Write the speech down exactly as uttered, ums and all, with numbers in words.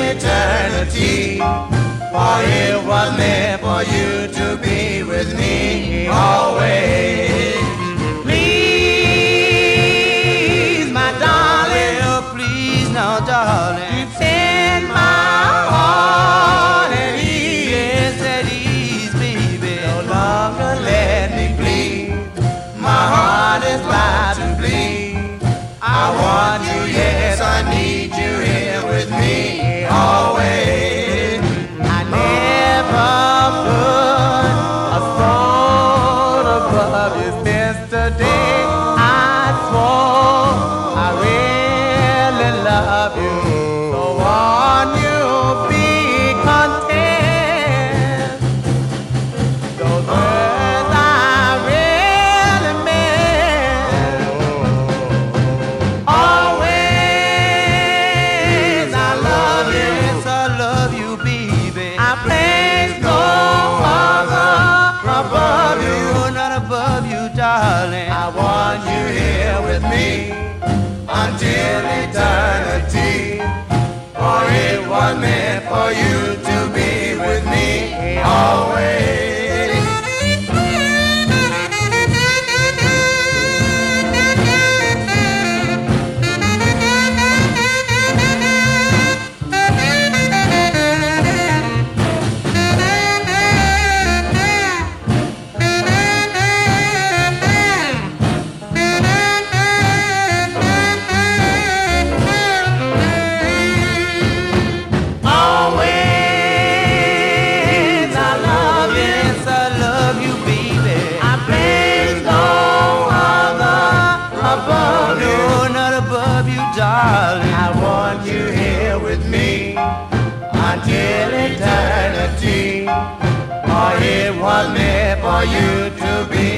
eternity. For it was meant for you to be with me always. Please, my darling, oh please, no darling, take my heart and ease at ease, baby. No longer let me bleed. My heart is about to bleed. I want you, yes, I need you here with me always. I never put a thought above you since the day I swore I really love you. So won't you be content? Those words I really meant. Always I love you, yes I love you, baby. I place no other above you, not above you, darling. I want you here with me until eternity. For it was meant for you to be with me always. Always I love you, yes I love you, baby. I place no other above you, not above you, darling. I want you here with me until eternity. For it was meant for you to be